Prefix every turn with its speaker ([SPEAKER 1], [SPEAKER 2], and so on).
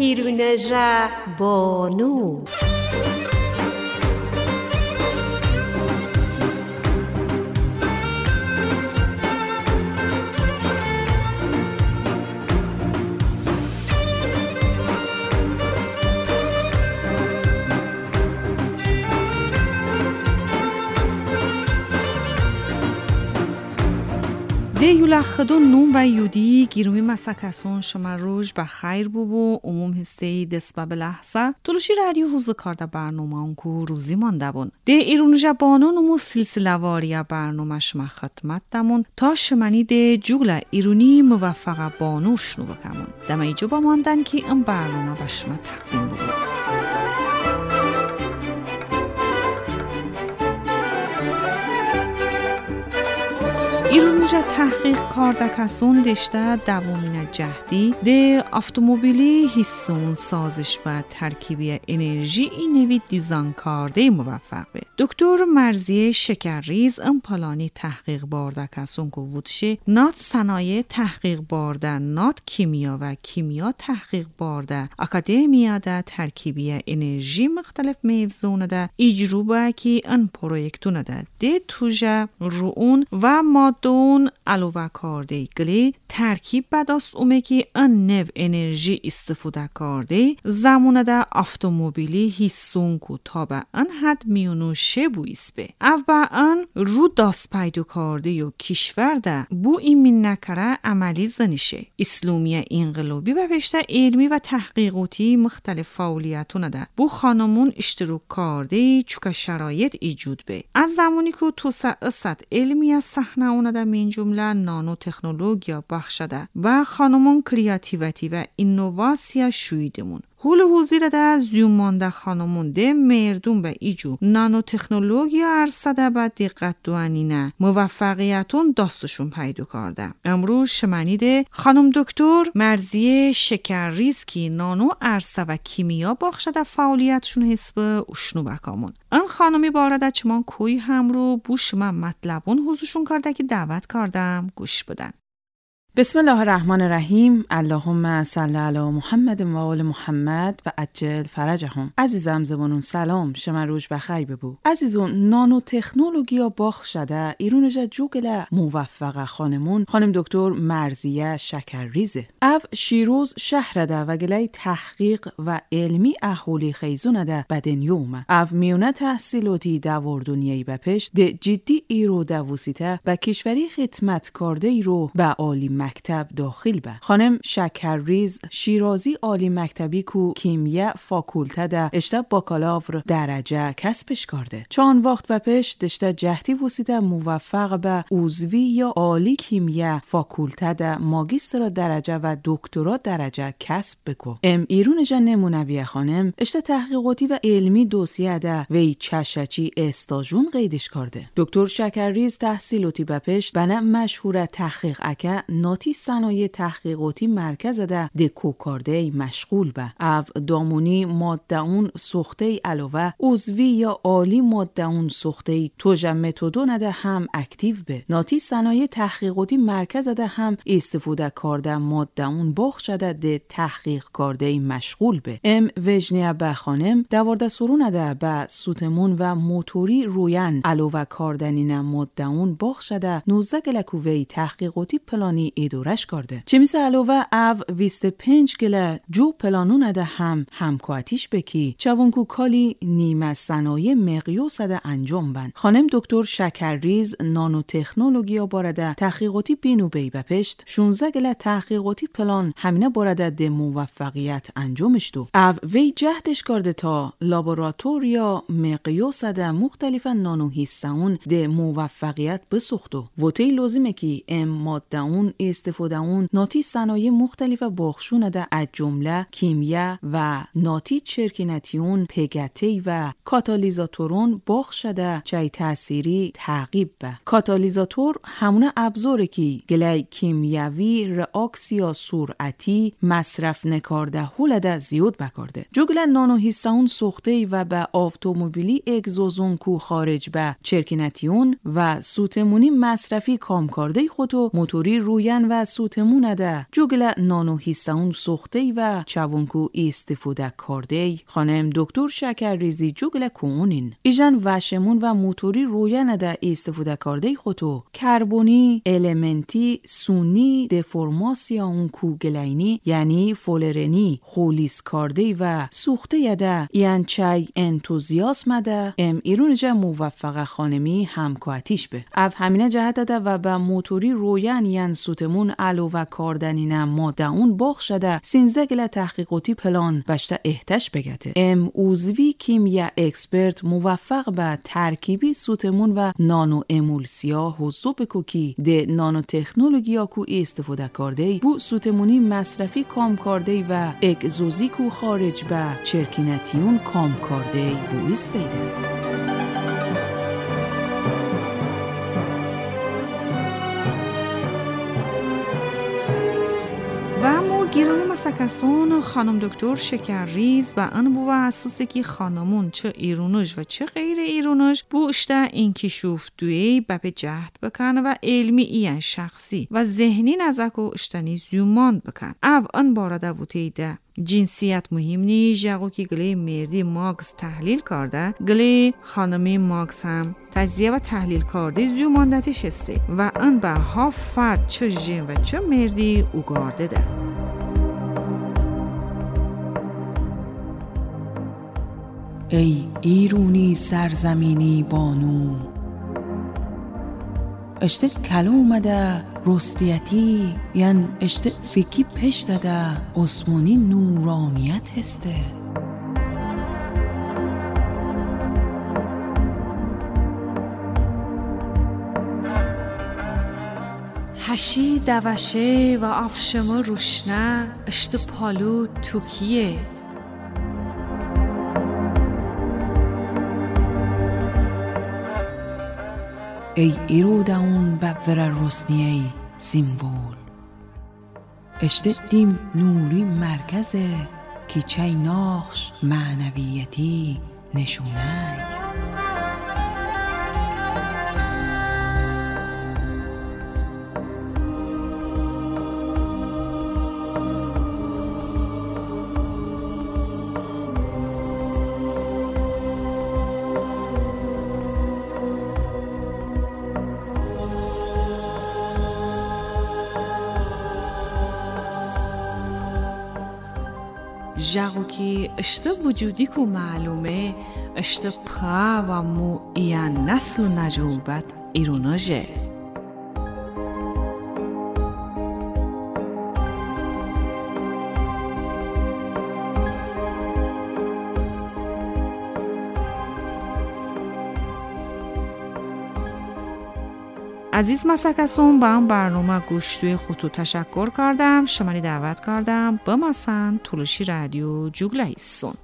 [SPEAKER 1] ایرونجا بانو.
[SPEAKER 2] ده یولخدون نوم و یودی گیرومی مسکسون شما روش بخیر بو عموم هستی دست به لحظه تلوشی رادیو حوز کارده برنامه اونکو روزی مانده بون. ده ایرونجا بانون نمو سلسله واریا برنامه شما خدمت دمون تا شمانی ده جوگل ایرونی موفق بانوش نو بکمون. دم ایجو با ماندن که این برنامه به شما تقدیم بود. ایرونجا تحقیق کاردکسون دشته دوامین جهدی ده اتومبیلی حسون سازش و ترکیبی انرژی اینوی دیزاین کارده موفق به. دکتر مرزیه شکرریز پلانی تحقیق باردکسون که وودشه نات صنایع تحقیق بارده نات کیمیا و کیمیا تحقیق بارده اکادمیا ده ترکیبی انرژی مختلف میفزونه ده ایجروبه که ان پرویکتونه ده توجه رؤون و دون علاوه کرده گلی ترکیب بداست اومه که ان نو انرژی استفاده کرده زمونه ده اتومبیلی حسون کو تا به ان حد میونو شبو اسبه او با ان رو داست پیدا کرده و کشور ده بو ایمین نکره عملی زنیشه اسلامی انقلابی به پشته علمی و تحقیقاتی مختلف فعالیتونه ده بو خانمون اشتراک کرده چوکا شرایط ایجود به از زمانی که توسعه علمی از صحنه اونه ده من جمله نانو تکنولوژیا بخشده و خانمون کریاتیویتی و اینوواسیا شویدمون هول حوزیر ده زیومانده خانمون ده مردم به ایجو نانو تکنولوژیا ارسده با دقت دوانینه موفقیتون داستشون پیدا کرده. امروز شمنیده خانم دکتر مرزیه شکرریز کی نانو ارسه و کیمیا بخشده فعالیتشون حسب اشنو بکامون. این خانمی بارده چمان کوی هم رو بوش من مطلبون حوزشون کرده که دعوت کردم گوش بدن.
[SPEAKER 3] بسم الله الرحمن الرحیم. اللهم صل علی محمد و آل محمد و عجل فرجهم. عزیزم زبانون سلام شما روز بخیر ببو. عزیزون نانو تکنولوژیا بخشده ایرونجا جوگل موفق خانمون خانم دکتر مرزیه شکرریزه. او شیروز شهر ده و گلی تحقیق و علمی احولی خیزونه ده بدنیومه. او میونه تحصیلاتی دواردونیهی بپش ده جدی ایرو دووسیته و کشوری خدمت کرده ایرو به عالی مکتب داخل به. خانم شکرریز شیرازی عالی مکتبی کو کیمیا فاکولته ده اشته باکالاور درجه کسبش کرده. چون وقت و پیش دشته جهتی وسیده موفق به عضوی یا عالی کیمیا فاکولته ده ماگیستر درجه و دکترا درجه کسب بکو. ایرونجا نمونوی خانم اشته تحقیقاتی و علمی دوسیه ده وی چشچی استاجون قیدش کرده. دکتر شکرریز تحصیلاتی به پیش بنا مشهور تحقیق اکه ناتی صنایع تحقیقاتی مرکز ده دکو کرده مشغول به. او دامونی ماده اون سخته علاوه عضوی یا عالی ماده اون سخته توجه متدون ده هم اکتیو به. ناتی صنایع تحقیقاتی مرکز ده هم استفاده کرده ماده اون بخش ده تحقیق کرده مشغول به. وجنیه به خانم دوارده سرون ده به سوتمون و موتوری روین علاوه کردنین ماده اون بخش ده 19 گلکووی تحقیقاتی پلانی ادارش کرده. چه میسه علاوه او 25 گله جو پلانون ده هم همکاتیش بکی چوانکو کالی نیمه صنایع مقیوس ده انجام بند. خانم دکتر شکرریز نانو تکنولوژیا بارده تحقیقاتی بینو بی بپشت 16 گله تحقیقاتی پلان همینه بارده ده موفقیت انجامش دو. او وی جهدش کرده تا لابوراتوریا مقیوس ده مختلف نانو حسون ده موفقیت بسختو. وطی لازمه که ماده اون استفاده اون ناتی صنایع مختلف بخشونه ده از جمله کیمیا و ناتی چرکینتیون پگتی و کاتالیزاتورون بخشده چای تأثیری تعقیب به. کاتالیزاتور همونه ابزاره که گلی کیمیاوی رئاکسیا سرعتی مصرف نکارده هولده زیاد بکارده. جو گله نانو حسون سخته و به اتومبیلی اگزوزون کو خارج به چرکینتیون و سوتمونی مصرفی کام کرده خودو موتوری روین ایجن و سوتمون ده جوگل نانو هیستون سوخته و چوونکو استفاده کرده خانم دکتر شکرریزی جوگل کونین ایجن وشمون و موتوری رویه ده استفاده کرده خودو کربونی المنتی سونی دفرماسیا اون کوگلینی یعنی فولرنی خولیس کرده و سوخته یده یعن چای انتوزیاسم ده ام ایرونجا موفق خانمی همکاتیش به اف همینه جهت ده و به موتوری رویان یعن سوتمون علو و کاردنینه ماده اون باخ شده سینزگل تحقیقاتی پلان بشته احتش بگته ام اوزوی کیمیا اکسپرت موفق به ترکیبی سوتمون و نانو امولسیا حضو بکوکی ده نانو تکنولوژیا کو استفاده کرده بو سوتمونی مصرفی کام کرده و اگزوزی کو خارج به چرکینتیون کام کرده بویز بیده
[SPEAKER 2] و مو گیران مسکسون خانم دکتر شکرریز و ان بو اساسی که خانمون چه ایرونش و چه غیر ایرونش بو اشته اینکی شوف دوی بپ جهد بکن و علمی این شخصی و ذهنی نزکو اشتنی زیوماند بکن او ان بارده وطیده جنسیت مهم نی جاگو که گلی مردی ماکس تحلیل کرده گلی خانمی ماکس هم تجزیه و تحلیل کرده زیوماندتش هسته و ان به ها فرد چه جن و چه مردی اوگارده ده
[SPEAKER 3] ای ایرونی سرزمینی بانو اشته کلو اومده رستیتی یعن اشته فکی پش داده عثمانی نورانیت هسته
[SPEAKER 2] هشی دوشه و آفشما روشنه اشته پالو توکیه
[SPEAKER 3] ای ایروداون بفر رسنیه سیمبول اشته دیم نوری مرکزه که چای ناخش معنویتی نشونه
[SPEAKER 2] جاگو که اشته وجودی کو معلومه اشته پا و مو ایان نسل و نجوبت ایروناجه عزیز مسکسون با هم برنامه گوشتوی خودتو تشکر کردم شمانی دعوت کردم با مسن تولوشی رادیو جوگله هیستون